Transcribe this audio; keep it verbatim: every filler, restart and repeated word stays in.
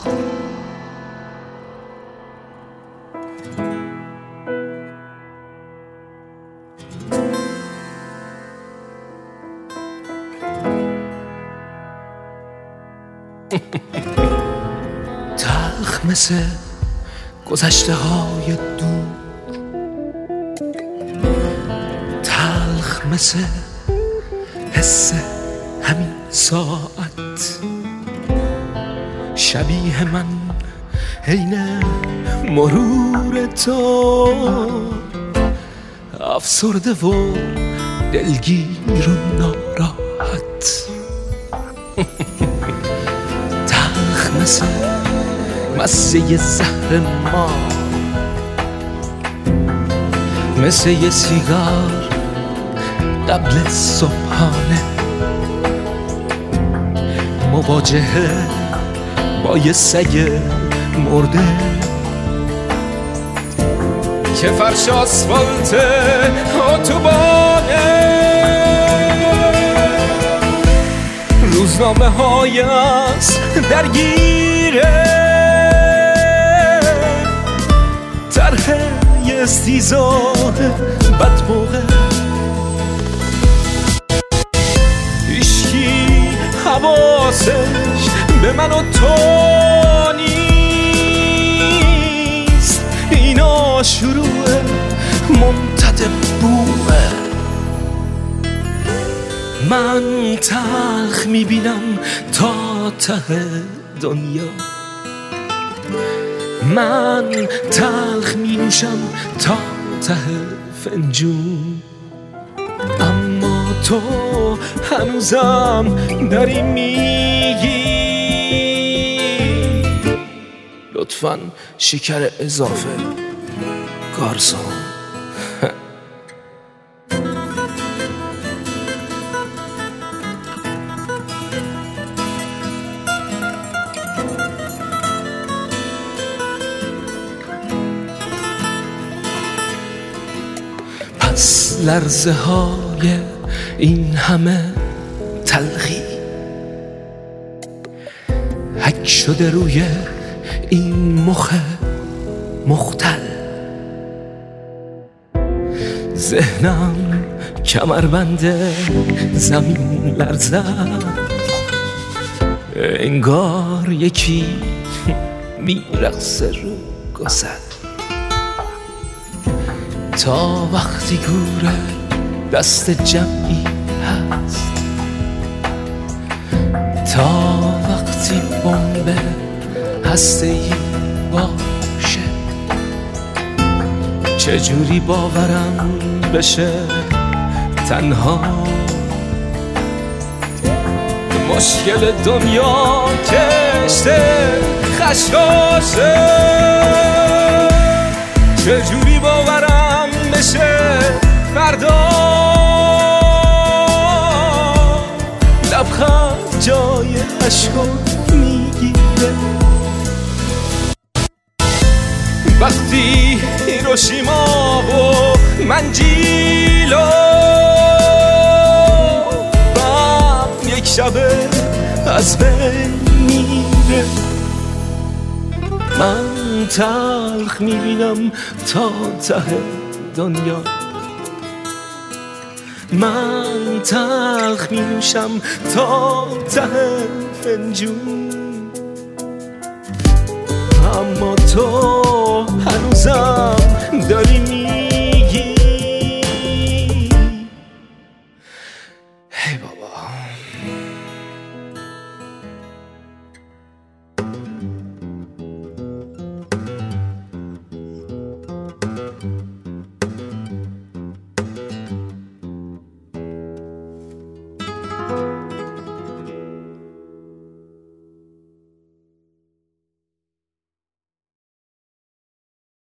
تلخ مثل گذشته های دور، تلخ مثل حس همین ساعت، شبیه من حین مرور تو، افسرده و دلگیر و ناراحت. تلخ مثل مزه زهر ما، مثل یه سیگار قبل صبحانه، مواجهه با یه سگ مرده که فرش آسفالت اتوبانه. روزنامه های از درگیره، طرح یه استیزان بد موقع، هیچکی حواسش به من و تو نیست. اینا شروع ممتد بوه. من تلخ میبینم تا ته دنیا، من تلخ مینوشم تا ته فنجون، اما تو هنوزم داری میگی لطفاً شکر اضافه گارسون. پس لرزه های این همه تلخی حک شده روی این مخ مختل، ذهنم کمربند زمین لرزد، انگار یکی میرقصه رو گسل. تا وقتی گوره دست جمعی هست، تا وقتی بمب هسته‌ای باشه، چجوری باورم بشه تنها. مشکل دنیا کشته خشخاشه، چجوری باورم بشه فردا لبخند جای عشقو میگیره. وقتی هیروشیما و منجیلو بام یک شبه از بین میره، من تلخ میبینم تا ته دنیا، من تلخ مینوشم تا ته فنجون، اما تو